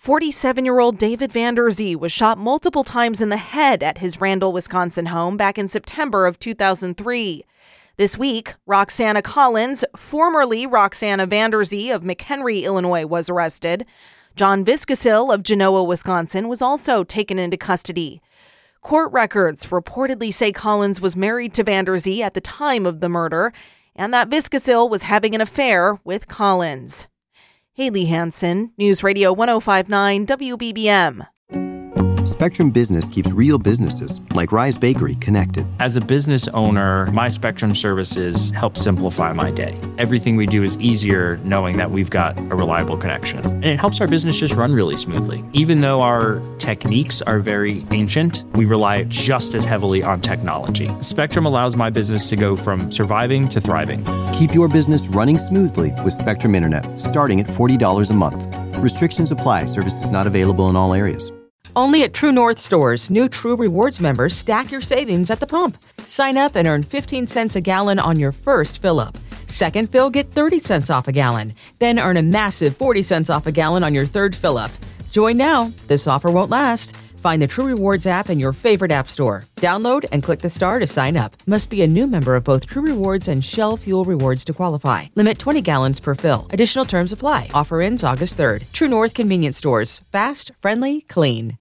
47-year-old David Vanderzee was shot multiple times in the head at his Randall, Wisconsin home back in September of 2003. This week, Roxana Collins, formerly Roxana Vanderzee of McHenry, Illinois, was arrested. John Viscasil of Genoa, Wisconsin, was also taken into custody. Court records reportedly say Collins was married to Vanderzee at the time of the murder, and that Viscasil was having an affair with Collins. Haley Hansen, News Radio 105.9 WBBM. Spectrum Business keeps real businesses, like Rise Bakery, connected. As a business owner, my Spectrum services help simplify my day. Everything we do is easier knowing that we've got a reliable connection. And it helps our business just run really smoothly. Even though our techniques are very ancient, we rely just as heavily on technology. Spectrum allows my business to go from surviving to thriving. Keep your business running smoothly with Spectrum Internet, starting at $40 a month. Restrictions apply. Services not available in all areas. Only at True North stores, new True Rewards members stack your savings at the pump. Sign up and earn 15 cents a gallon on your first fill-up. Second fill, get 30 cents off a gallon. Then earn a massive 40 cents off a gallon on your third fill-up. Join now. This offer won't last. Find the True Rewards app in your favorite app store. Download and click the star to sign up. Must be a new member of both True Rewards and Shell Fuel Rewards to qualify. Limit 20 gallons per fill. Additional terms apply. Offer ends August 3rd. True North Convenience Stores. Fast, friendly, clean.